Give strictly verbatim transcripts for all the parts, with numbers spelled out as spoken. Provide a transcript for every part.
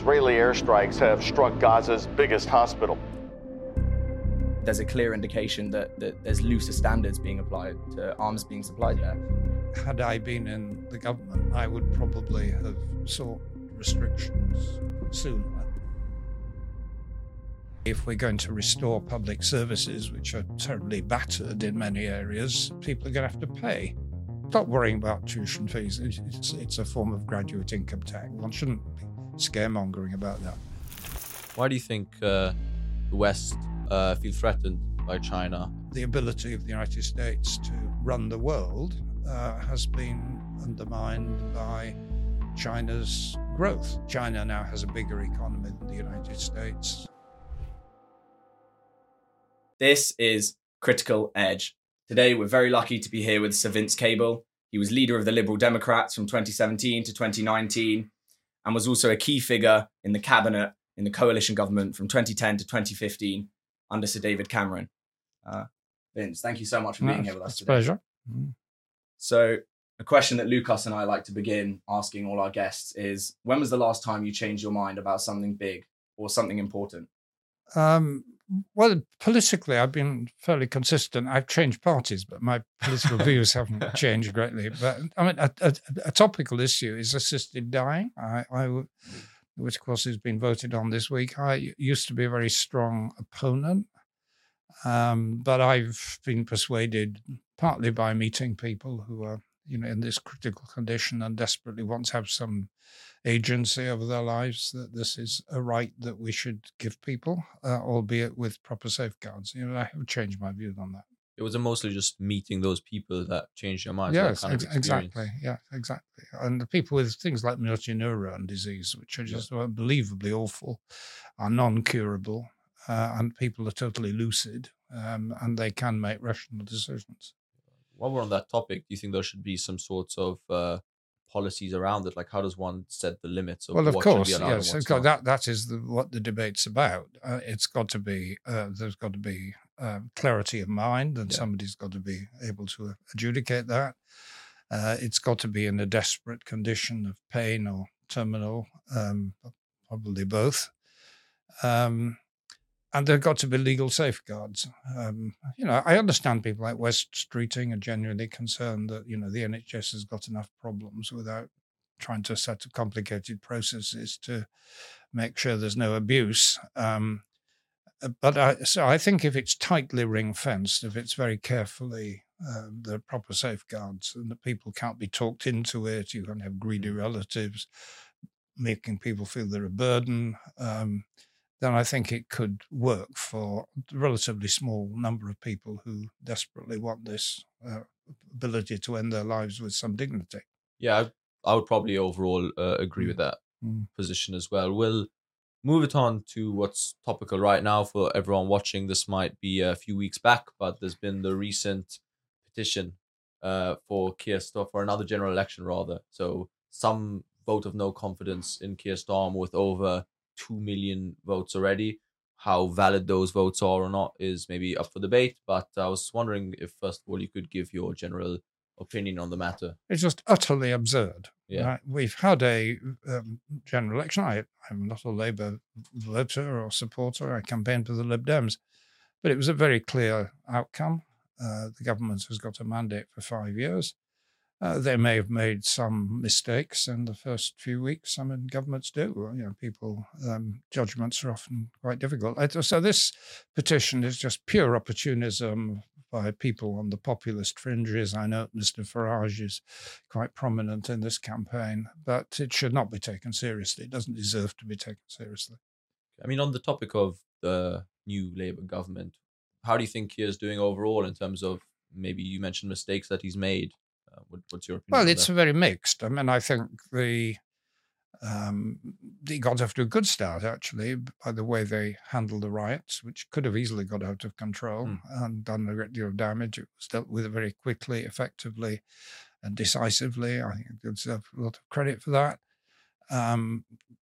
Israeli airstrikes have struck Gaza's biggest hospital. There's a clear indication that, that there's looser standards being applied to arms being supplied there. Had I been in the government, I would probably have sought restrictions sooner. If we're going to restore public services, which are terribly battered in many areas, people are going to have to pay. Stop worrying about tuition fees. It's, it's a form of graduate income tax. One shouldn't be scaremongering about that. Why do you think uh, the West uh, feel threatened by China? The ability of the United States to run the world uh, has been undermined by China's growth. China now has a bigger economy than the United States. This is Critical Edge. Today, we're very lucky to be here with Sir Vince Cable. He was leader of the Liberal Democrats from twenty seventeen to twenty nineteen and was also a key figure in the cabinet in the coalition government from twenty ten to twenty fifteen under Sir David Cameron. Uh, Vince, thank you so much for being no, here with us it's today. It's a pleasure. Mm. So, a question that Lucas and I like to begin asking all our guests is, when was the last time you changed your mind about something big or something important? Um, well, politically, I've been fairly consistent. I've changed parties, but my political views haven't changed greatly. But I mean, a, a, a topical issue is assisted dying, I, I, which, of course, has been voted on this week. I used to be a very strong opponent, um, but I've been persuaded partly by meeting people who are, you know, in this critical condition and desperately want to have some agency over their lives, that this is a right that we should give people, uh, albeit with proper safeguards. You know, I have changed my views on that. It was mostly just meeting those people that changed your mind. Yes, kind of ex- exactly. Yeah, exactly. And the people with things like motor neuron disease, which are just yeah. unbelievably awful, are non-curable, uh, and people are totally lucid, um, and they can make rational decisions. While we're on that topic, do you think there should be some sorts of uh, policies around it? Like, how does one set the limits of well, of what course, should be allowed yes. and what's Got, not? that that is the, what the debate's about. Uh, it's got to be uh, there's got to be uh, clarity of mind, and yeah. somebody's got to be able to adjudicate that. Uh, it's got to be in a desperate condition of pain or terminal, um, probably both. Um, And there have got to be legal safeguards. Um, you know, I understand people like West Streeting are genuinely concerned that, you know, the N H S has got enough problems without trying to set up complicated processes to make sure there's no abuse. Um, but I, so I think if it's tightly ring-fenced, if it's very carefully, uh, there are proper safeguards and that people can't be talked into it, you can't have greedy relatives making people feel they're a burden, um, then I think it could work for a relatively small number of people who desperately want this uh, ability to end their lives with some dignity. Yeah, I, I would probably overall uh, agree Mm. with that Mm. position as well. We'll move it on to what's topical right now for everyone watching. This might be a few weeks back, but there's been the recent petition uh, for Keir Starmer, for another general election rather. So some vote of no confidence in Keir Starmer with over two million votes already. How valid those votes are or not is maybe up for debate, but I was wondering if, first of all, you could give your general opinion on the matter. It's just utterly absurd. Yeah. Right? We've had a um, general election. I, I'm not a Labour voter or supporter. I campaigned for the Lib Dems, but it was a very clear outcome. Uh, the government has got a mandate for five years. Uh, they may have made some mistakes in the first few weeks. I mean, governments do. You know, people um, judgments are often quite difficult. So this petition is just pure opportunism by people on the populist fringes. I know Mister Farage is quite prominent in this campaign, but it should not be taken seriously. It doesn't deserve to be taken seriously. I mean, on the topic of the new Labour government, how do you think he is doing overall in terms of, maybe you mentioned mistakes that he's made? Uh, what, what's your opinion? Well, on it's that? very mixed. I mean, I think the um, they got off to a good start, actually, by the way they handled the riots, which could have easily got out of control Mm. and done a great deal of damage. It was dealt with very quickly, effectively, and decisively. I think they deserve a lot of credit for that. Um,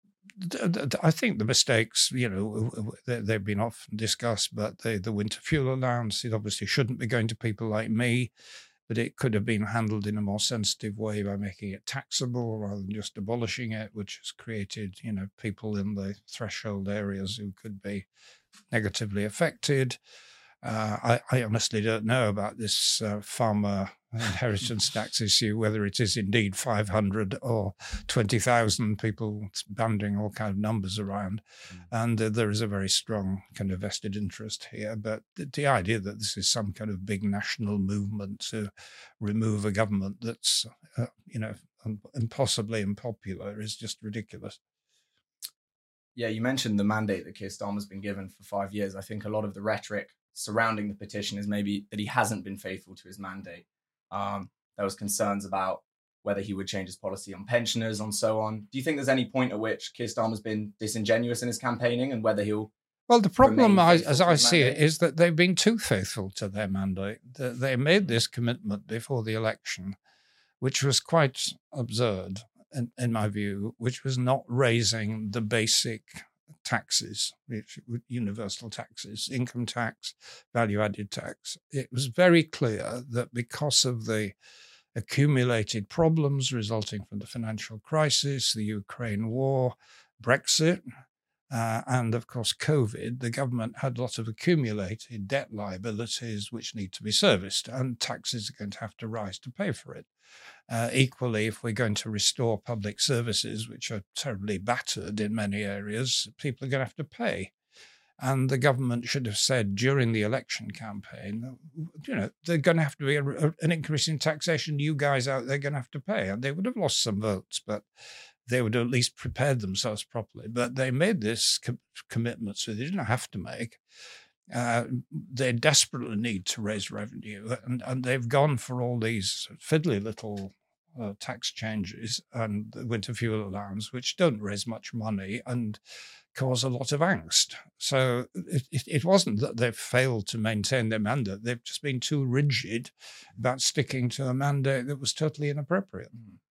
I think the mistakes, you know, they've been often discussed, but the, the winter fuel allowance, it obviously shouldn't be going to people like me. but it could have been handled in a more sensitive way by making it taxable rather than just abolishing it, which has created, you know, people in the threshold areas who could be negatively affected. Uh, I, I honestly don't know about this uh, farmer inheritance tax issue, whether it is indeed five hundred or twenty thousand, people banding all kind of numbers around. Mm. And uh, there is a very strong kind of vested interest here. But the, the idea that this is some kind of big national movement to remove a government that's, uh, you know, impossibly unpopular is just ridiculous. Yeah, you mentioned the mandate that Keir Starmer's been given for five years. I think a lot of the rhetoric surrounding the petition is maybe that he hasn't been faithful to his mandate. Um, there was concerns about whether he would change his policy on pensioners and so on. Do you think there's any point at which Keir Starmer's been disingenuous in his campaigning and whether he'll... Well, the problem, I, as I see it, is that they've been too faithful to their mandate. They made this commitment before the election, which was quite absurd, in, in my view, which was not raising the basic taxes, universal taxes, income tax, value-added tax. It was very clear that because of the accumulated problems resulting from the financial crisis, the Ukraine war, Brexit, uh, and of course COVID, the government had lots of accumulated debt liabilities which need to be serviced, and taxes are going to have to rise to pay for it. Uh, equally, if we're going to restore public services, which are terribly battered in many areas, people are going to have to pay. And the government should have said during the election campaign, you know, they're going to have to be a, a, an increase in taxation. You guys out there are going to have to pay. And they would have lost some votes, but they would have at least prepared themselves properly. But they made this com- commitment, so they didn't have to make. Uh, they desperately need to raise revenue, and, and they've gone for all these fiddly little uh, tax changes and the winter fuel allowance, which don't raise much money and cause a lot of angst. So it, it, it wasn't that they've failed to maintain their mandate. They've just been too rigid about sticking to a mandate that was totally inappropriate.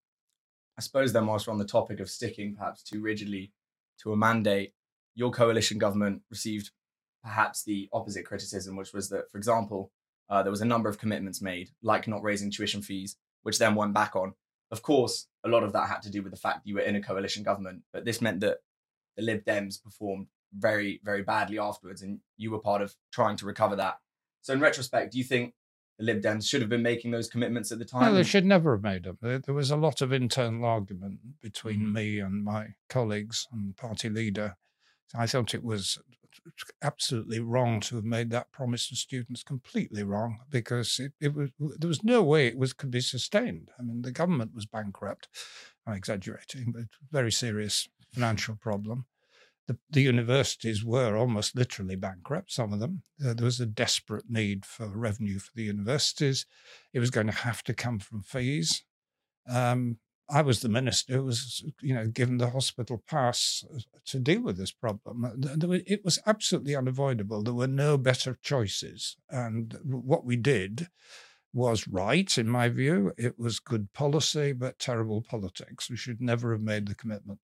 I suppose then, whilst we're on the topic of sticking perhaps too rigidly to a mandate, your coalition government received perhaps the opposite criticism, which was that, for example, uh, there was a number of commitments made, like not raising tuition fees, which then went back on. Of course, a lot of that had to do with the fact that you were in a coalition government, but this meant that the Lib Dems performed very, very badly afterwards, and you were part of trying to recover that. So in retrospect, do you think the Lib Dems should have been making those commitments at the time? No, they should never have made them. There, there was a lot of internal argument between mm-hmm. me and my colleagues and party leader. I thought it was absolutely wrong to have made that promise to students, completely wrong, because it, it was there was no way it was could be sustained. I mean, the government was bankrupt. I'm exaggerating, but very serious financial problem. The, the universities were almost literally bankrupt, some of them. Uh, there was a desperate need for revenue for the universities. It was going to have to come from fees. Um, I was the minister who was, you know, given the hospital pass to deal with this problem. It was absolutely unavoidable. There were no better choices. And what we did was right, in my view. It was good policy, but terrible politics. We should never have made the commitment.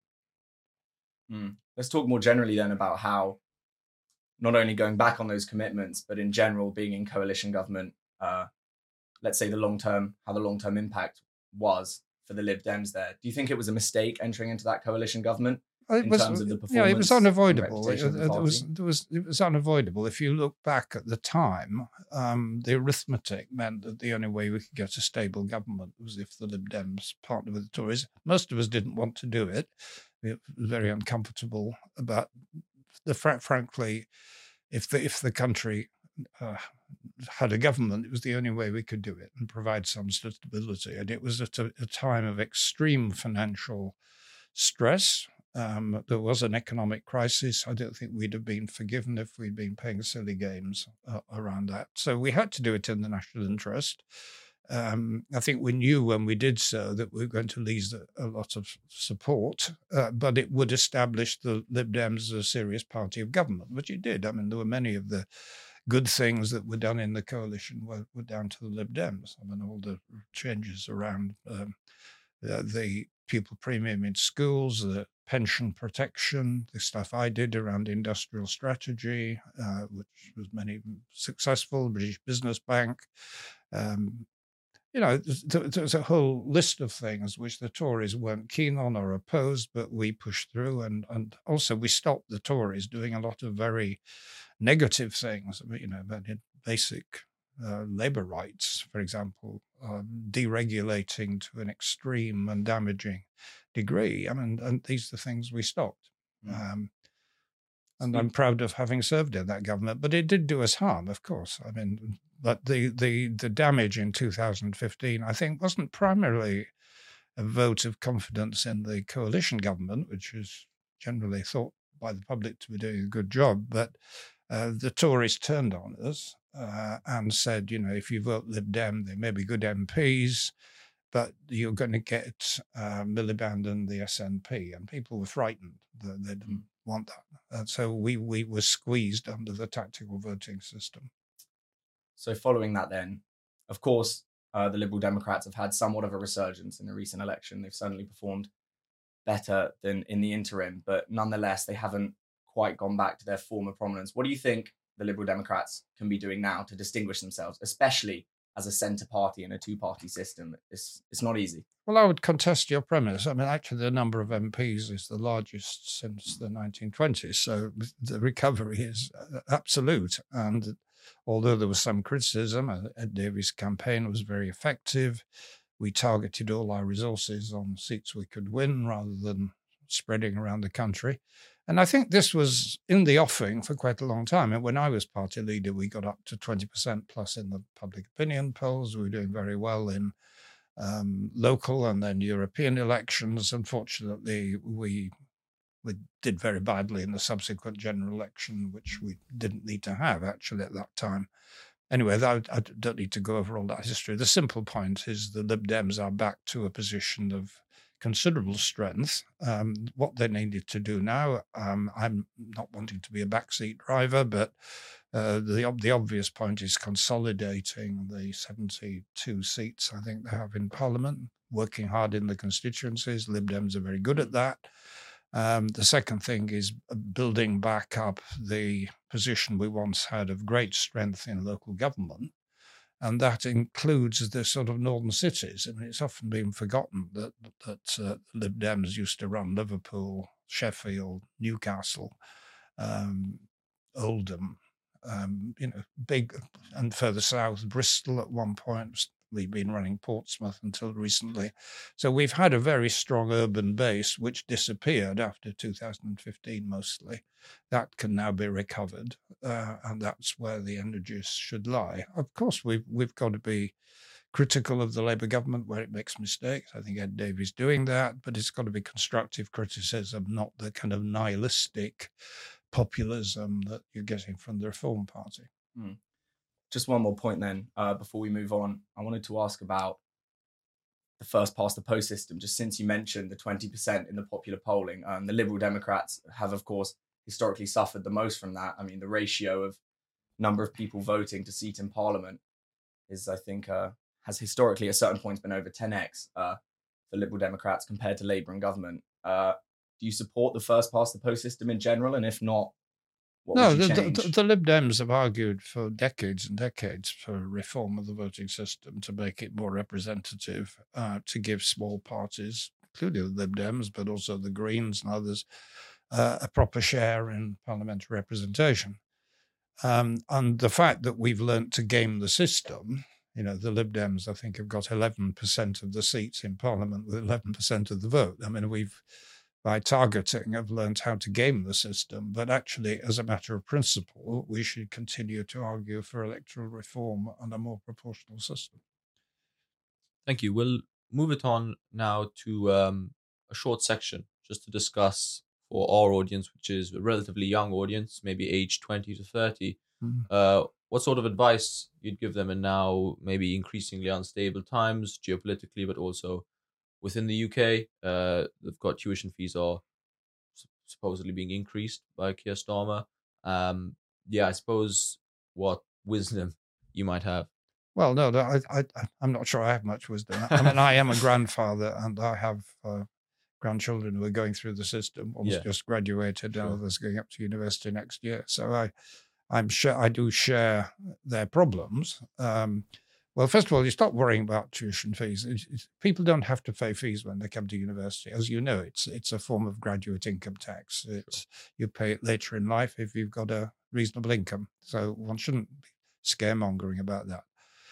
Mm. Let's talk more generally then about how not only going back on those commitments, but in general being in coalition government, uh, let's say the long-term, how the long-term impact was for the Lib Dems there. Do you think it was a mistake entering into that coalition government it in was, terms of the performance? Yeah, it was unavoidable. It, it, it, was, it, was, it was unavoidable. If you look back at the time, um, the arithmetic meant that the only way we could get a stable government was if the Lib Dems partnered with the Tories. Most of us didn't want to do it. It was very uncomfortable. But the fr- frankly, if the, if the country uh, had a government, it was the only way we could do it and provide some stability. And it was at a, a time of extreme financial stress. Um, there was an economic crisis. I don't think we'd have been forgiven if we'd been playing silly games uh, around that. So we had to do it in the national interest. Um, I think we knew when we did so that we were going to lose a, a lot of support, uh, but it would establish the Lib Dems as a serious party of government, which it did. I mean, there were many of the good things that were done in the coalition were, were down to the Lib Dems. I mean, all the changes around um, the, the pupil premium in schools, the pension protection, the stuff I did around industrial strategy, uh, which was many successful, British Business Bank, um, you know, there's, there's a whole list of things which the Tories weren't keen on or opposed, but we pushed through. And, and also we stopped the Tories doing a lot of very negative things, you know, about basic uh, labour rights, for example, um, deregulating to an extreme and damaging degree. I mean, and these are the things we stopped. Mm. Um, and I'm proud of having served in that government, but it did do us harm, of course. I mean, but the, the, the damage in two thousand fifteen, I think, wasn't primarily a vote of confidence in the coalition government, which is generally thought by the public to be doing a good job. But uh, the Tories turned on us uh, and said, you know, if you vote Lib Dem, they may be good M Ps, but you're going to get uh, Miliband and the S N P. And people were frightened that they didn't want that. And so we, we were squeezed under the tactical voting system. So following that then, of course, uh, the Liberal Democrats have had somewhat of a resurgence in the recent election. They've certainly performed better than in the interim, but nonetheless, they haven't quite gone back to their former prominence. What do you think the Liberal Democrats can be doing now to distinguish themselves, especially as a centre party in a two-party system? It's, it's not easy. Well, I would contest your premise. I mean, actually, the number of M Ps is the largest since the nineteen twenties, so the recovery is absolute. And although there was some criticism, Ed Davey's campaign was very effective. We targeted all our resources on seats we could win rather than spreading around the country. And I think this was in the offing for quite a long time. And when I was party leader, we got up to twenty percent plus in the public opinion polls. We were doing very well in um, local and then European elections. Unfortunately, we we did very badly in the subsequent general election, which we didn't need to have actually at that time. Anyway, that, I don't need to go over all that history. The simple point is the Lib Dems are back to a position of considerable strength. Um, what they needed to do now, um, I'm not wanting to be a backseat driver, but uh, the, the obvious point is consolidating the seventy-two seats I think they have in Parliament, working hard in the constituencies. Lib Dems are very good at that. Um, the second thing is building back up the position we once had of great strength in local government. And that includes the sort of northern cities. I mean, it's often been forgotten that that uh, Lib Dems used to run Liverpool, Sheffield, Newcastle, um, Oldham, um, you know, big, and further south, Bristol at one point. We've been running Portsmouth until recently. So we've had a very strong urban base, which disappeared after two thousand fifteen mostly. That can now be recovered, uh, and that's where the energies should lie. Of course, we've, we've got to be critical of the Labour government where it makes mistakes. I think Ed Davey's doing that, but it's got to be constructive criticism, not the kind of nihilistic populism that you're getting from the Reform Party. Mm. Just one more point then, uh, before we move on. I wanted to ask about the first past the post system, just since you mentioned the twenty percent in the popular polling. Um, the Liberal Democrats have, of course, historically suffered the most from that. I mean, the ratio of number of people voting to seat in Parliament is, I think, uh, has historically at certain points been over ten x uh, for Liberal Democrats compared to Labour and government. Uh, do you support the first past the post system in general? And if not, what no, would you the, change? the, the Lib Dems have argued for decades and decades for reform of the voting system to make it more representative, uh, to give small parties, including the Lib Dems, but also the Greens and others, uh, a proper share in parliamentary representation. Um, and the fact that we've learnt to game the system, you know, the Lib Dems, I think, have got eleven percent of the seats in Parliament with eleven percent of the vote. I mean, we've, by targeting, have learned how to game the system. But actually, as a matter of principle, we should continue to argue for electoral reform and a more proportional system. Thank you. We'll move it on now to um, a short section just to discuss for our audience, which is a relatively young audience, maybe age twenty to thirty, mm. uh, what sort of advice you'd give them in now maybe increasingly unstable times geopolitically, but also within the U K, uh, they've got tuition fees are supposedly being increased by Keir Starmer. Um, yeah, I suppose what wisdom you might have. Well, no, no I, I, I'm not sure I have much wisdom. I mean, I am a grandfather and I have uh, grandchildren who are going through the system. One's yeah. just graduated, sure. and others going up to university next year. So I, I'm sure I do share their problems. Um, Well, first of all, you stop worrying about tuition fees. It's, it's, people don't have to pay fees when they come to university. As you know, it's it's a form of graduate income tax. It's you pay it later in life if you've got a reasonable income. So one shouldn't be scaremongering about that.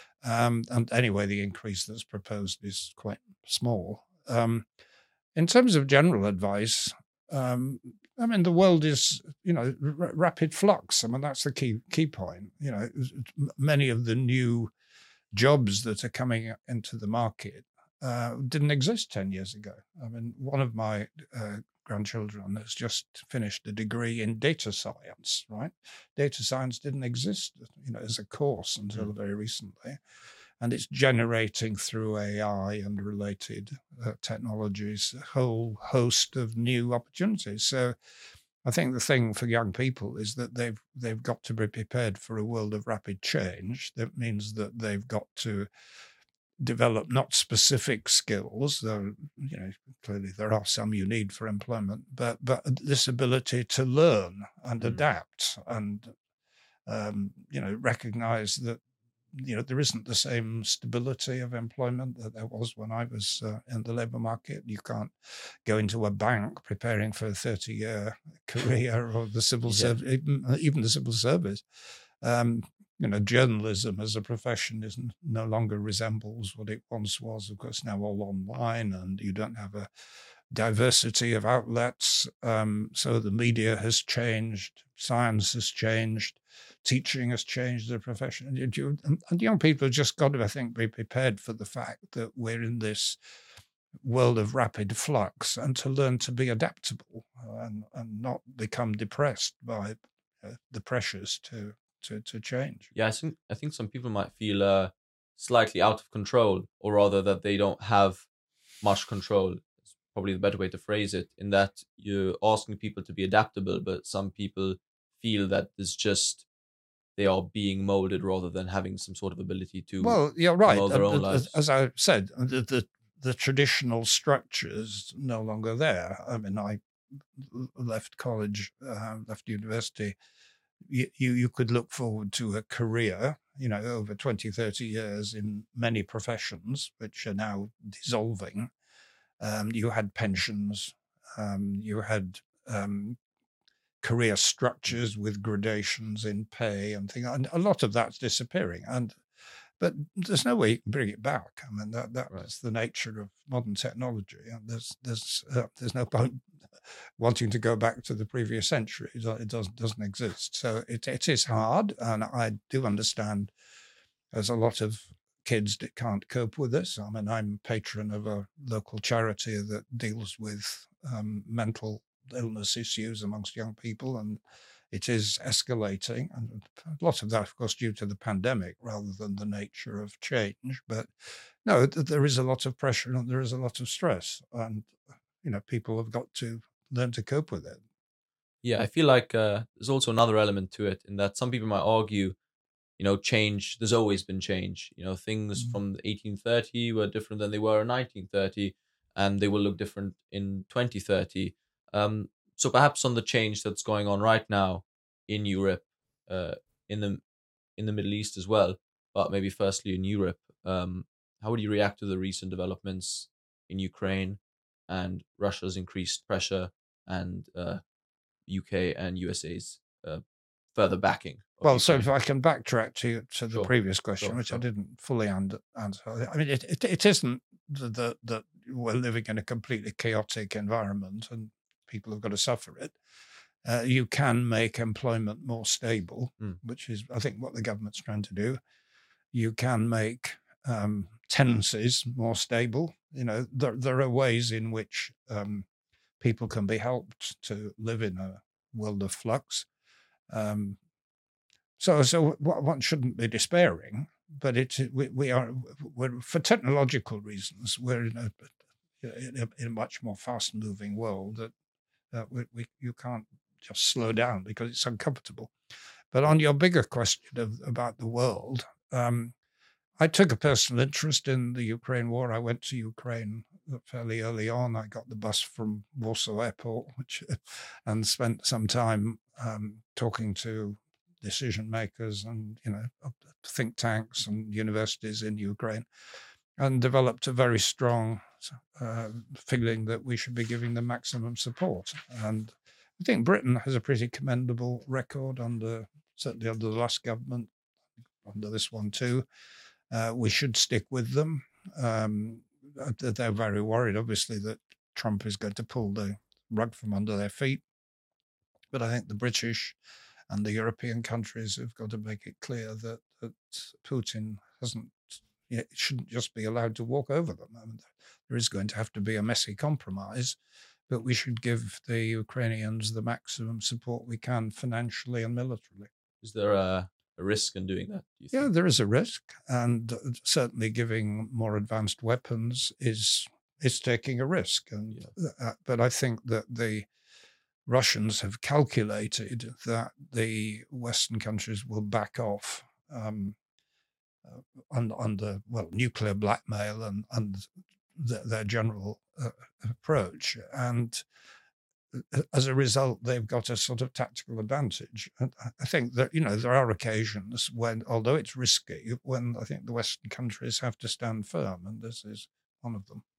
Um, and anyway, the increase that's proposed is quite small. Um, in terms of general advice, um, I mean, the world is, you know, r- rapid flux. I mean, that's the key key point. You know, many of the new jobs that are coming into the market uh, didn't exist ten years ago. I mean, one of my uh, grandchildren has just finished a degree in data science, right? Data science didn't exist, you know, as a course until mm. very recently. And it's generating through A I and related uh, technologies a whole host of new opportunities. So I think the thing for young people is that they've they've got to be prepared for a world of rapid change. That means that they've got to develop not specific skills, though you know clearly there are some you need for employment, but but this ability to learn and mm. adapt and um, you know recognize that you know there isn't the same stability of employment that there was when I was uh, in the labour market. You can't go into a bank preparing for a thirty-year career or the civil yeah. service, even, even the civil service. Um, you know, journalism as a profession is no longer resembles what it once was. Of course, now all online, and you don't have a diversity of outlets. Um, so the media has changed, science has changed, teaching has changed the profession. And, you, and young people have just got to, I think, be prepared for the fact that we're in this world of rapid flux and to learn to be adaptable and, and not become depressed by uh, the pressures to To, to change. Yeah, I think I think some people might feel uh, slightly out of control, or rather that they don't have much control. It's probably the better way to phrase it, in that you're asking people to be adaptable, but some people feel that it's just they are being molded rather than having some sort of ability to well, you're right. mold their own as, lives. As I said, the, the the traditional structures no longer there. I mean, I left college, uh, left university. You, you you could look forward to a career, you know, over twenty, thirty years in many professions, which are now dissolving. Um, you had pensions, um, you had um, career structures with gradations in pay and things, and a lot of that's disappearing. And but there's no way you can bring it back. I mean, that that's right. the nature of modern technology. And there's there's uh, there's no point wanting to go back to the previous century. It doesn't doesn't exist. So it it is hard, and I do understand there's a lot of kids that can't cope with this. I mean, I'm patron of a local charity that deals with um, mental illness issues amongst young people, and it is escalating. And a lot of that, of course, due to the pandemic rather than the nature of change. But no, there is a lot of pressure and there is a lot of stress, and you know, people have got to learn to cope with it. Yeah, I feel like uh, there's also another element to it, in that some people might argue, you know, change, there's always been change. You know, things mm-hmm. from eighteen thirty were different than they were in nineteen thirty, and they will look different in twenty thirty. Um, so perhaps on the change that's going on right now in Europe, uh, in the in the Middle East as well, but maybe firstly in Europe, um, how would you react to the recent developments in Ukraine and Russia's increased pressure and uh, U K and U S A's uh, further backing? Well, Ukraine? So if I can backtrack to to the sure. previous question, sure, which sure. I didn't fully under, answer. I mean, it, it, it isn't that that we're living in a completely chaotic environment and people have got to suffer it. Uh, you can make employment more stable, mm. which is, I think, what the government's trying to do. You can make um, tenancies more stable. You know, there, there are ways in which um, people can be helped to live in a world of flux. Um, so, so one shouldn't be despairing, but it's we, we are we're, for technological reasons we're in a in a, in a much more fast-moving world that uh, we, we you can't just slow down because it's uncomfortable. But on your bigger question of, about the world, um, I took a personal interest in the Ukraine war. I went to Ukraine fairly early on. I got the bus from Warsaw Airport, which, and spent some time um, talking to decision makers and, you know, think tanks and universities in Ukraine, and developed a very strong uh, feeling that we should be giving them maximum support. And I think Britain has a pretty commendable record under, certainly under the last government, under this one too. Uh, we should stick with them. Um, they're very worried, obviously, that Trump is going to pull the rug from under their feet. But I think the British and the European countries have got to make it clear that, that Putin hasn't, it shouldn't just be allowed to walk over them. I mean, there is going to have to be a messy compromise, but we should give the Ukrainians the maximum support we can financially and militarily. Is there a, a risk in doing that? Do you Yeah, think? there is a risk, and certainly giving more advanced weapons is is taking a risk. And Yeah. uh, but I think that the Russians have calculated that the Western countries will back off um, uh, on, under, well, nuclear blackmail and, and the, their general uh, approach. And uh, as a result, they've got a sort of tactical advantage. And I think that, you know, there are occasions when, although it's risky, when I think the Western countries have to stand firm, and this is one of them.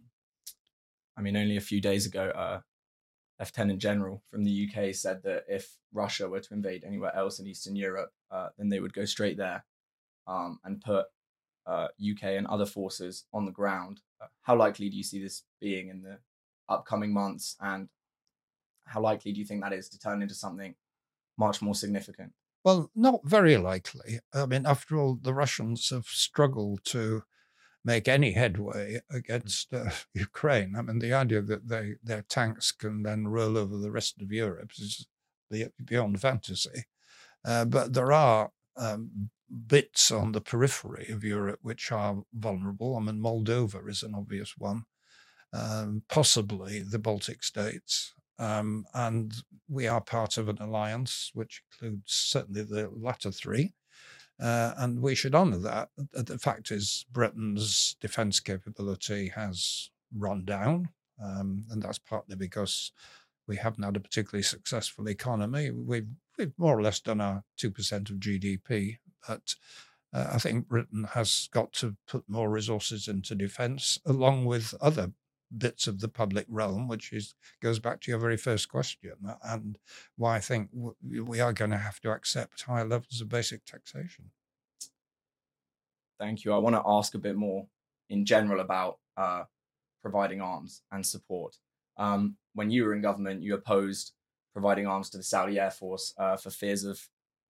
I mean, only a few days ago, uh, Lieutenant General from the U K said that if Russia were to invade anywhere else in Eastern Europe, uh, then they would go straight there um, and put uh, U K and other forces on the ground. Uh, how likely do you see this being in the upcoming months, and how likely do you think that is to turn into something much more significant? Well, not very likely. I mean, after all, the Russians have struggled to make any headway against uh, Ukraine. I mean, the idea that they their tanks can then roll over the rest of Europe is beyond fantasy. Uh, but there are um, bits on the periphery of Europe which are vulnerable. I mean, Moldova is an obvious one, um, possibly the Baltic states. Um, and we are part of an alliance which includes certainly the latter three. Uh, and we should honour that. The fact is, Britain's defence capability has run down, um, and that's partly because we haven't had a particularly successful economy. We've, we've more or less done our two percent of G D P, but uh, I think Britain has got to put more resources into defence, along with other bits of the public realm, which is goes back to your very first question, and why I think w- we are going to have to accept higher levels of basic taxation. Thank you. I want to ask a bit more in general about uh, providing arms and support. Um, when you were in government, you opposed providing arms to the Saudi Air Force uh, for fears of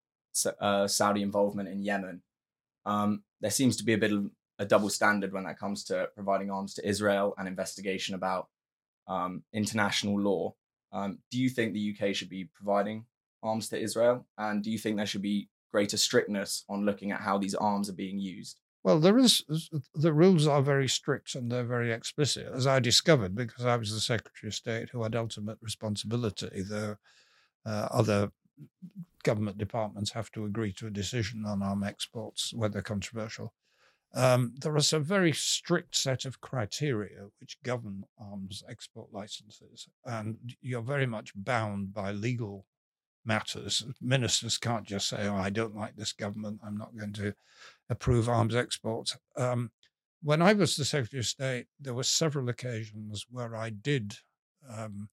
uh, Saudi involvement in Yemen. Um, there seems to be a bit of a double standard when that comes to providing arms to Israel and investigation about um, international law. Um, do you think the U K should be providing arms to Israel? And do you think there should be greater strictness on looking at how these arms are being used? Well, there is, the rules are very strict and they're very explicit, as I discovered, because I was the Secretary of State who had ultimate responsibility. The uh, other government departments have to agree to a decision on arm exports, whether controversial. Um, there is a very strict set of criteria which govern arms export licenses, and you're very much bound by legal matters. Ministers can't just say, oh, I don't like this government, I'm not going to approve arms exports. Um, when I was the Secretary of State, there were several occasions where I did um,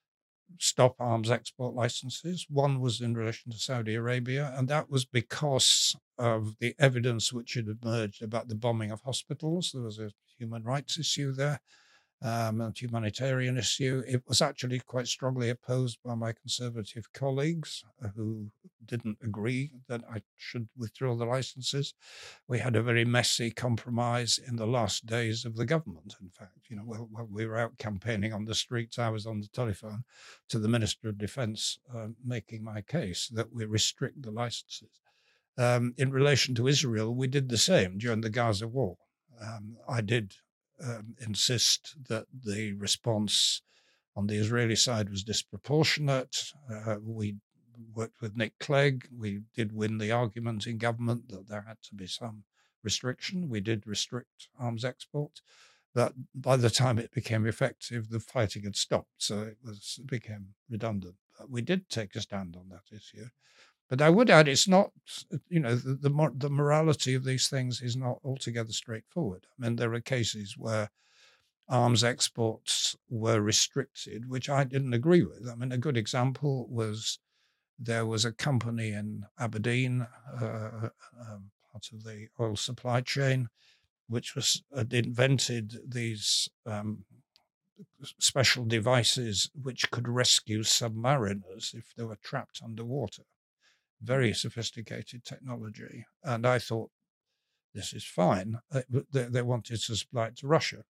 stop arms export licenses. One was in relation to Saudi Arabia, and that was because of the evidence which had emerged about the bombing of hospitals. There was a human rights issue there, um, a humanitarian issue. It was actually quite strongly opposed by my Conservative colleagues who didn't agree that I should withdraw the licenses. We had a very messy compromise in the last days of the government. In fact, you know, while, while we were out campaigning on the streets, I was on the telephone to the Minister of Defence uh, making my case that we restrict the licenses. Um, in relation to Israel, we did the same during the Gaza war. Um, I did um, insist that the response on the Israeli side was disproportionate. Uh, we worked with Nick Clegg. We did win the argument in government that there had to be some restriction. We did restrict arms export. But by the time it became effective, the fighting had stopped, so it was it became redundant. But we did take a stand on that issue. But I would add, it's not, you know, the, the, mor- the morality of these things is not altogether straightforward. I mean, there are cases where arms exports were restricted, which I didn't agree with. I mean, a good example was there was a company in Aberdeen, uh, um, part of the oil supply chain, which was had invented these um, special devices which could rescue submariners if they were trapped underwater. Very sophisticated technology. And I thought, this is fine. Uh, But they, they wanted to supply it to Russia.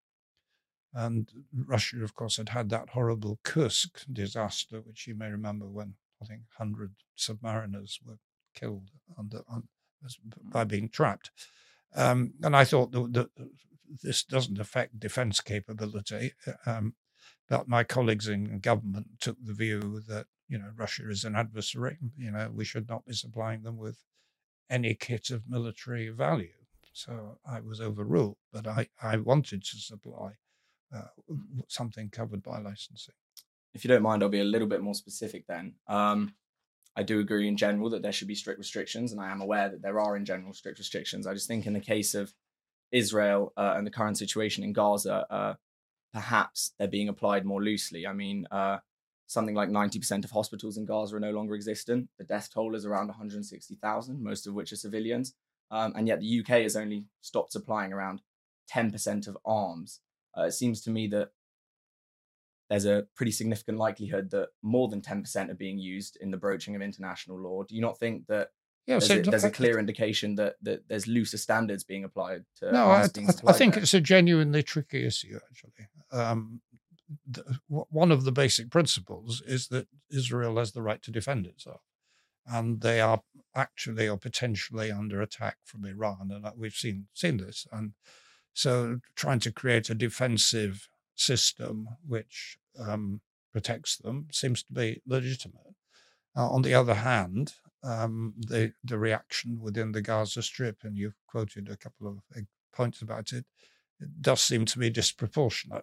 And Russia, of course, had had that horrible Kursk disaster, which you may remember, when I think one hundred submariners were killed under, on, by being trapped. Um, and I thought that, that this doesn't affect defense capability. Um, but my colleagues in government took the view that, you know, Russia is an adversary. You know, we should not be supplying them with any kit of military value. So I was overruled, but I, I wanted to supply uh, something covered by licensing. If you don't mind, I'll be a little bit more specific then. Um, I do agree in general that there should be strict restrictions, and I am aware that there are in general strict restrictions. I just think in the case of Israel uh, and the current situation in Gaza, uh, perhaps they're being applied more loosely. I mean, uh, something like ninety percent of hospitals in Gaza are no longer existent. The death toll is around one hundred sixty thousand, most of which are civilians. Um, and yet the U K has only stopped supplying around ten percent of arms. Uh, it seems to me that there's a pretty significant likelihood that more than ten percent are being used in the broaching of international law. Do you not think that Yeah, there's, so a, there's a I- clear indication that, that there's looser standards being applied to No, I, arms being I, I supplied think there? it's a genuinely tricky issue, actually. Um, the, w- one of the basic principles is that Israel has the right to defend itself. And they are actually or potentially under attack from Iran. And we've seen seen this. And so trying to create a defensive system which um, protects them seems to be legitimate. Uh, on the other hand, um, the the reaction within the Gaza Strip, and you've quoted a couple of uh, points about it, it does seem to be disproportionate.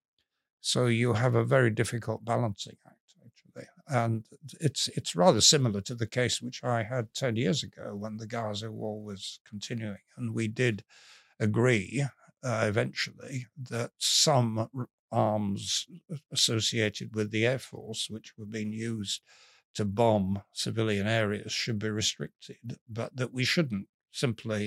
So you have a very difficult balancing act, actually, and it's it's rather similar to the case which I had ten years ago when the Gaza war was continuing, and we did agree uh, eventually that some r- arms associated with the Air Force, which were being used to bomb civilian areas, should be restricted, but that we shouldn't simply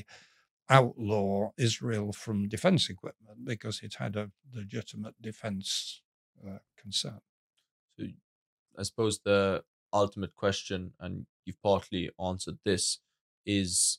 outlaw Israel from defense equipment because it had a legitimate defense uh, concern. So I suppose the ultimate question, and you've partly answered this, is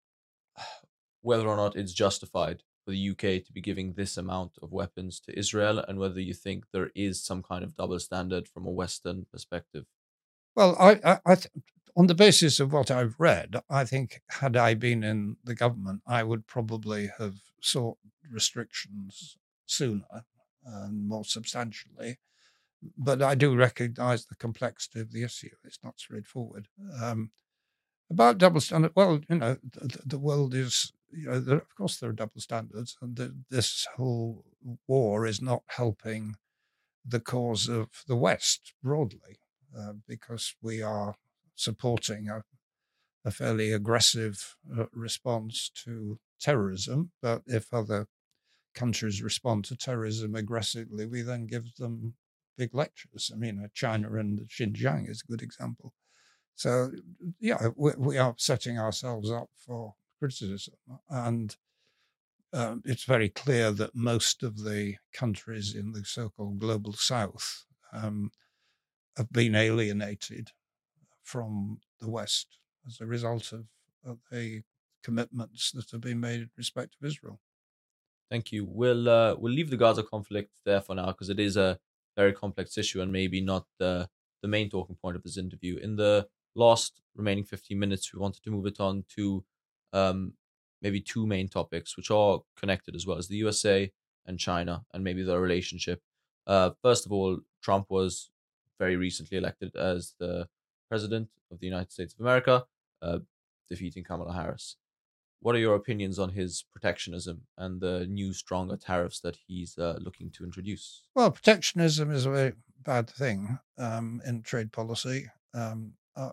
whether or not it's justified for the U K to be giving this amount of weapons to Israel, and whether you think there is some kind of double standard from a Western perspective. Well, I, I, I th- on the basis of what I've read, I think had I been in the government, I would probably have sought restrictions sooner and more substantially. But I do recognise the complexity of the issue. It's not straightforward. Um, about double standard, well, you know, the, the world is, you know, there, of course there are double standards, and the, this whole war is not helping the cause of the West broadly, uh, because we are supporting a, a fairly aggressive uh, response to terrorism. But if other countries respond to terrorism aggressively, we then give them big lectures. I mean, uh, China and Xinjiang is a good example. So, yeah, we, we are setting ourselves up for criticism. And um, it's very clear that most of the countries in the so-called global south um, have been alienated from the West as a result of, of the commitments that have been made in respect of Israel. Thank you. We'll uh, we'll leave the Gaza conflict there for now because it is a very complex issue and maybe not the the main talking point of this interview. In the last remaining fifteen minutes, we wanted to move it on to um, maybe two main topics, which are connected as well as the U S A and China and maybe their relationship. Uh, first of all, Trump was very recently elected as the president of the United States of America, uh, defeating Kamala Harris. What are your opinions on his protectionism and the new, stronger tariffs that he's uh, looking to introduce? Well, protectionism is a very bad thing um, in trade policy. Um, I,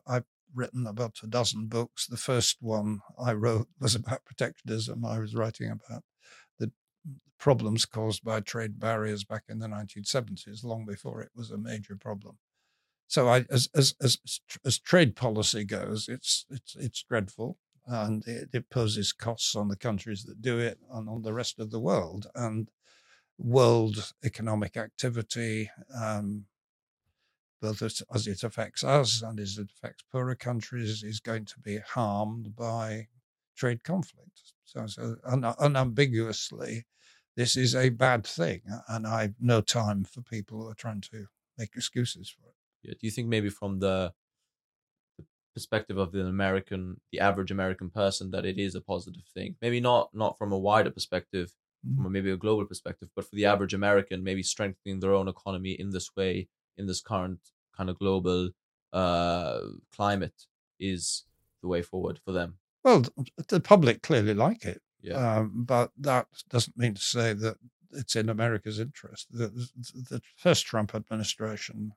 written about a dozen books. The first one I wrote was about protectionism. I was writing about the problems caused by trade barriers back in the nineteen seventies, long before it was a major problem. So, I, as as as as trade policy goes, it's it's it's dreadful, and it, it poses costs on the countries that do it and on the rest of the world. And world economic activity, um, both as, as it affects us and as it affects poorer countries, is going to be harmed by trade conflict. So, so un, unambiguously, this is a bad thing, and I've no time for people who are trying to make excuses for it. Yeah. Do you think maybe from the, the perspective of the American, the average American person, that it is a positive thing? Maybe not not from a wider perspective, from a, maybe a global perspective, but for the average American, maybe strengthening their own economy in this way, in this current kind of global uh, climate, is the way forward for them. Well, the public clearly like it, Yeah. um, but that doesn't mean to say that it's in America's interest. The, the first Trump administration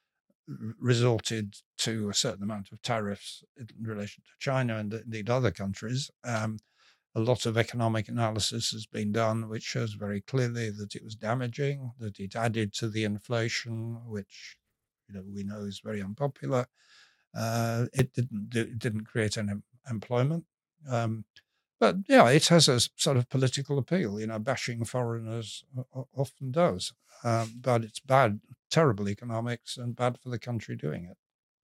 resorted to a certain amount of tariffs in relation to China and indeed other countries. Um, a lot of economic analysis has been done, which shows very clearly that it was damaging, that it added to the inflation, which, you know, we know is very unpopular. Uh, it didn't do, it didn't create any employment. Um, but yeah, it has a sort of political appeal. You know, bashing foreigners often does, um, but it's bad, terrible economics, and bad for the country doing it.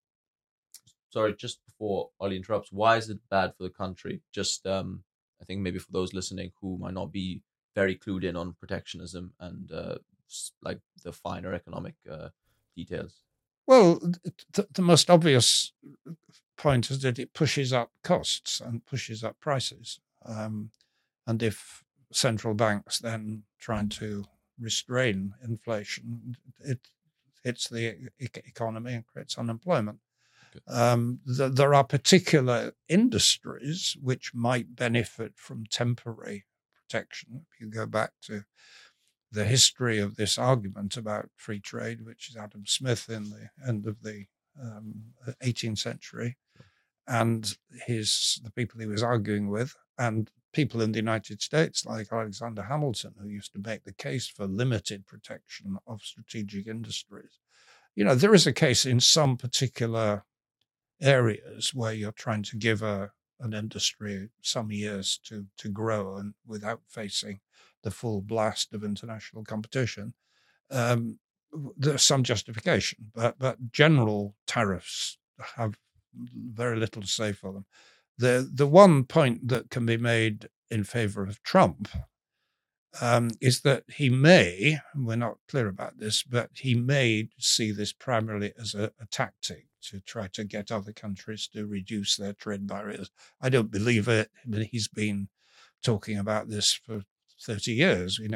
Sorry, just before Ollie interrupts, why is it bad for the country? Just, um, I think maybe for those listening who might not be very clued in on protectionism and uh, like the finer economic uh, details. Well, th- the most obvious point is that it pushes up costs and pushes up prices. Um, and if central banks then trying to restrain inflation, it hits the e- economy and creates unemployment. Okay. Um, th- there are particular industries which might benefit from temporary protection. If you go back to the history of this argument about free trade, which is Adam Smith in the end of the um, eighteenth century, and his the people he was arguing with, and people in the United States like Alexander Hamilton, who used to make the case for limited protection of strategic industries. You know, there is a case in some particular areas where you're trying to give a an industry some years to to grow and without facing the full blast of international competition. Um, there's some justification, but but general tariffs have very little to say for them. The the one point that can be made in favor of Trump um, is that he may, we're not clear about this, but he may see this primarily as a, a tactic to try to get other countries to reduce their trade barriers. I don't believe it, but he's been talking about this for thirty years. You know,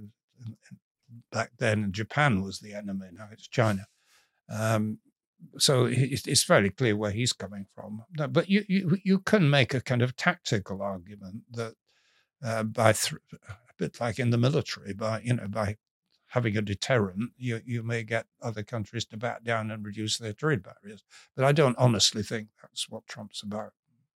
back then Japan was the enemy, now it's China. Um, so it's fairly clear where he's coming from. But you you, you can make a kind of tactical argument that uh, by th- a bit like in the military, by you know by having a deterrent, you you may get other countries to back down and reduce their trade barriers. But I don't honestly think that's what Trump's about.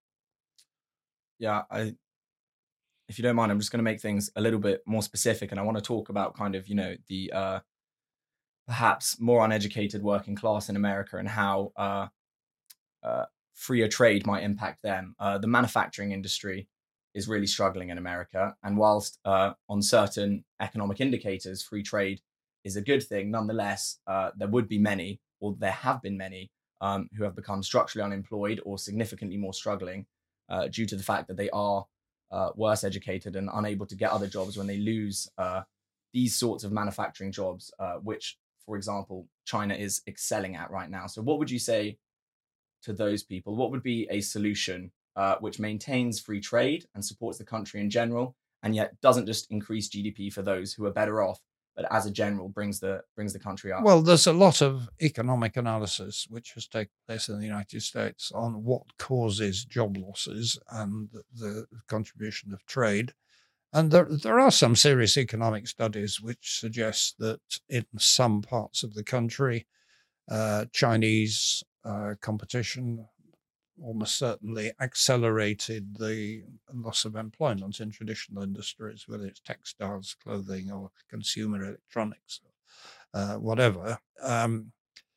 Yeah, I. If you don't mind, I'm just going to make things a little bit more specific, and I want to talk about kind of, you know, the uh, perhaps more uneducated working class in America and how uh, uh, freer trade might impact them. Uh, the manufacturing industry is really struggling in America, and whilst uh, on certain economic indicators, free trade is a good thing, nonetheless, uh, there would be many, or there have been many, um, who have become structurally unemployed or significantly more struggling uh, due to the fact that they are Uh, worse educated and unable to get other jobs when they lose uh, these sorts of manufacturing jobs, uh, which, for example, China is excelling at right now. So what would you say to those people? What would be a solution uh, which maintains free trade and supports the country in general, and yet doesn't just increase G D P for those who are better off, but as a general brings the brings the country up? Well, there's a lot of economic analysis which has taken place in the United States on what causes job losses and the contribution of trade. And there, there are some serious economic studies which suggest that in some parts of the country, uh, Chinese uh, competition almost certainly accelerated the loss of employment in traditional industries, whether it's textiles, clothing, or consumer electronics, uh, whatever. Um,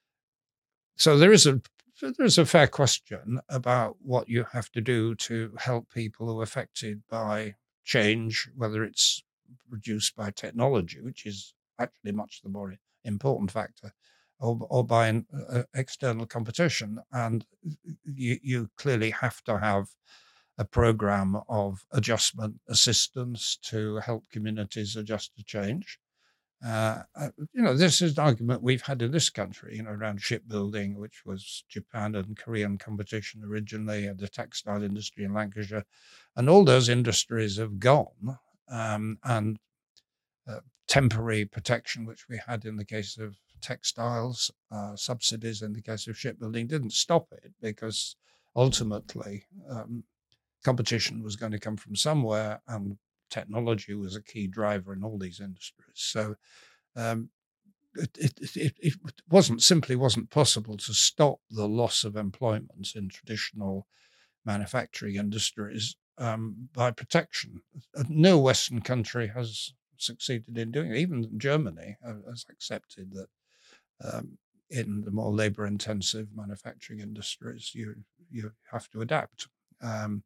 so there is a there's a fair question about what you have to do to help people who are affected by change, whether it's produced by technology, which is actually much the more important factor, or, or by an uh, external competition. And you, you clearly have to have a program of adjustment assistance to help communities adjust to change. Uh, uh, you know, this is an argument we've had in this country, you know, around shipbuilding, which was Japan and Korean competition originally, and the textile industry in Lancashire. And all those industries have gone. Um, and uh, temporary protection, which we had in the case of textiles, uh, subsidies in the case of shipbuilding, didn't stop it, because ultimately um, competition was going to come from somewhere, and technology was a key driver in all these industries. So um, it, it, it, it wasn't simply wasn't possible to stop the loss of employment in traditional manufacturing industries um, by protection. No Western country has succeeded in doing it. Even Germany has accepted that um, in the more labor-intensive manufacturing industries, you you have to adapt. Um,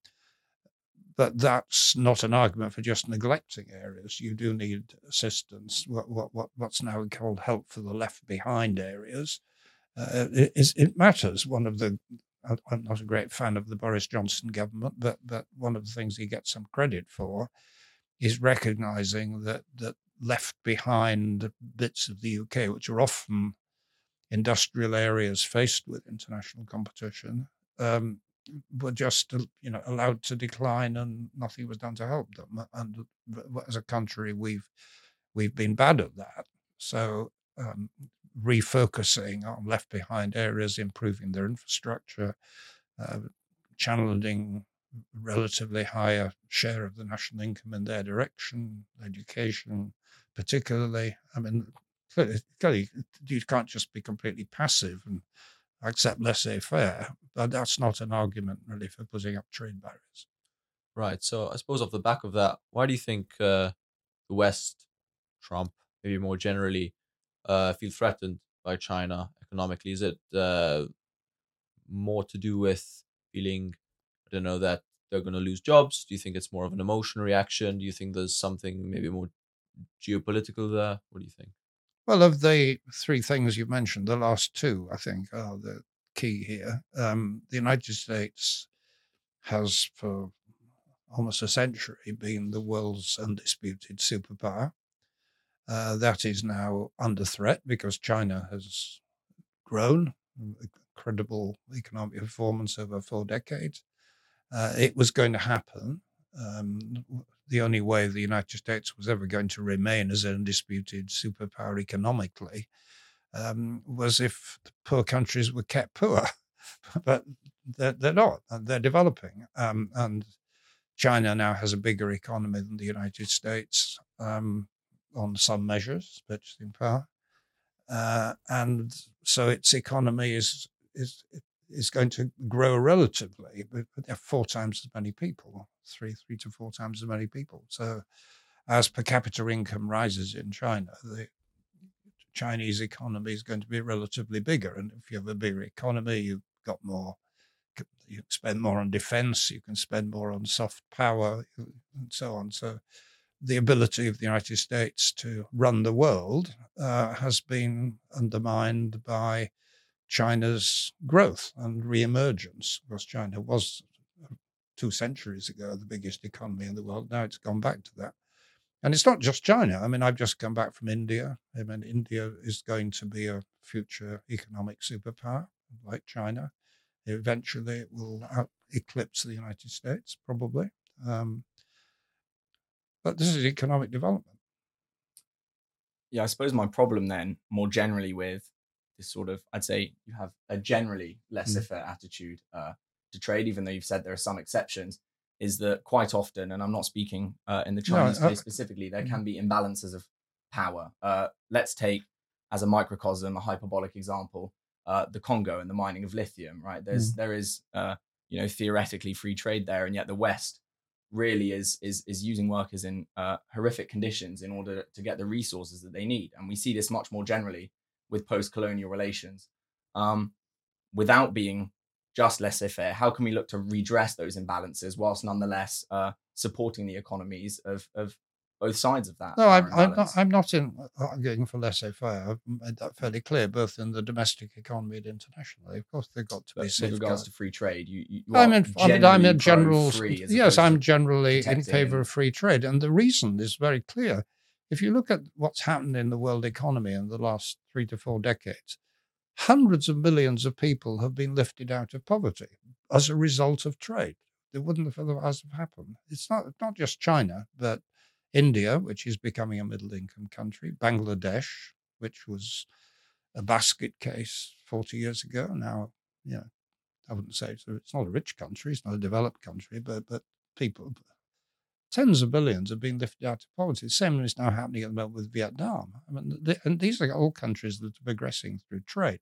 But that's not an argument for just neglecting areas. You do need assistance. What what, what what's now called help for the left behind areas. Uh, it, it matters. One of the I'm not a great fan of the Boris Johnson government, but but one of the things he gets some credit for is recognizing that that left behind bits of the U K, which are often industrial areas faced with international competition, um, were just, you know, allowed to decline, and nothing was done to help them. And as a country, we've we've been bad at that. So um, refocusing on left behind areas, improving their infrastructure, uh, channeling relatively higher share of the national income in their direction, education particularly. I mean, clearly, clearly you can't just be completely passive and accept laissez-faire, but that's not an argument really for putting up trade barriers. Right. So I suppose off the back of that, why do you think uh, the West, Trump, maybe more generally, uh, feel threatened by China economically? Is it uh, more to do with feeling, I don't know, that they're going to lose jobs? Do you think it's more of an emotional reaction? Do you think there's something maybe more geopolitical there? What do you think? Well, of the three things you mentioned, the last two, I think, are the key here. Um, the United States has, for almost a century, been the world's undisputed superpower. Uh, that is now under threat because China has grown, incredible economic performance over four decades. Uh, it was going to happen. Um, the only way the United States was ever going to remain as an undisputed superpower economically um, was if the poor countries were kept poor. But they're, they're not, and they're developing. Um, and China now has a bigger economy than the United States um, on some measures, purchasing power. Uh, and so its economy is is is going to grow relatively, but there are four times as many people, three three to four times as many people. So as per capita income rises in China, the Chinese economy is going to be relatively bigger. And if you have a bigger economy, you've got more, you can spend more on defense, you can spend more on soft power, and so on. So the ability of the United States to run the world uh, has been undermined by China's growth and reemergence. Because China was two centuries ago the biggest economy in the world. Now it's gone back to that. And it's not just China. I mean, I've just come back from India. I mean, India is going to be a future economic superpower like China. Eventually, it will out- eclipse the United States, probably. Um, but this is economic development. Yeah, I suppose my problem then, more generally, with this sort of, I'd say you have a generally laissez-faire mm. attitude uh, to trade, even though you've said there are some exceptions, is that quite often, and I'm not speaking uh, in the Chinese no, uh, case specifically, there mm. can be imbalances of power. Uh, let's take, as a microcosm, a hyperbolic example, uh, the Congo and the mining of lithium, right? There's, mm. there is, uh, you you know, theoretically free trade there, and yet the West really is is is using workers in uh, horrific conditions in order to get the resources that they need. And we see this much more generally with post-colonial relations. Um, without being just laissez-faire, how can we look to redress those imbalances whilst nonetheless uh, supporting the economies of of both sides of that? No, I'm, I'm not. I'm not in arguing for laissez-faire. I've made that fairly clear, both in the domestic economy and internationally. Of course, they've got to But be with safeguarded. regards to free trade, you, you I'm in. I mean, I'm a generally general. pro-free as Yes, opposed I'm to generally in protecting favour and- of free trade, and the reason is very clear. If you look at what's happened in the world economy in the last three to four decades, hundreds of millions of people have been lifted out of poverty as a result of trade. It wouldn't have otherwise have happened. It's not not just China, but India, which is becoming a middle-income country, Bangladesh, which was a basket case forty years ago. Now, you know, I wouldn't say it's, a, it's not a rich country, it's not a developed country, but but people, tens of billions have been lifted out of poverty. The same is now happening at the moment with Vietnam. I mean, the, and these are all countries that are progressing through trade.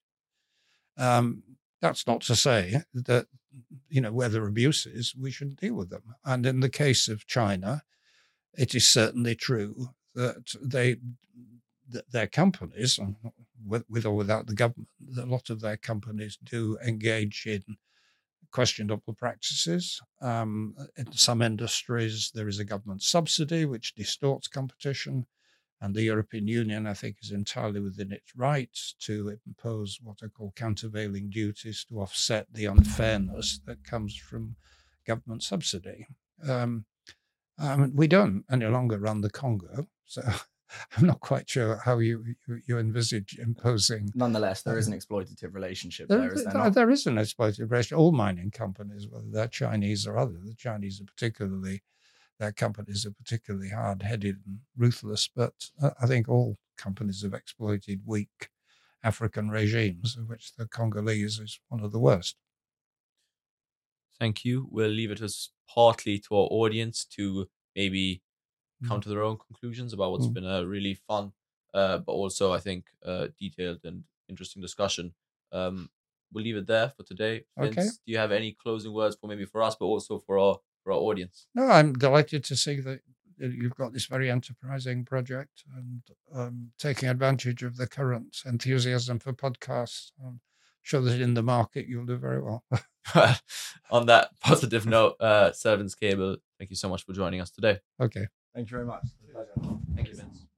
Um, that's not to say that, you know, where there are abuses, we shouldn't deal with them. And in the case of China, it is certainly true that they, that their companies, with, with or without the government, a lot of their companies do engage in questionable practices. Um, in some industries, there is a government subsidy which distorts competition, and the European Union, I think, is entirely within its rights to impose what are called countervailing duties to offset the unfairness that comes from government subsidy. Um, I mean, we don't any longer run the Congo, so I'm not quite sure how you you, you envisage imposing. Nonetheless, there uh, is an exploitative relationship There, there, is there there, not? there is an exploitative relationship. All mining companies, whether they're Chinese or other, the Chinese are particularly, their companies are particularly hard-headed and ruthless. But uh, I think all companies have exploited weak African regimes, of which the Congolese is one of the worst. Thank you. We'll leave it as partly to our audience to maybe come to their own conclusions about what's Mm. been a really fun, uh, but also I think uh, detailed and interesting discussion. Um, we'll leave it there for today. Vince, Okay. do you have any closing words for maybe for us, but also for our for our audience? No, I'm delighted to see that you've got this very enterprising project and um, taking advantage of the current enthusiasm for podcasts. I'm sure that in the market you'll do very well. On that positive note, uh, Servants Cable, thank you so much for joining us today. Okay. Thank you very much. Thank you, Vince.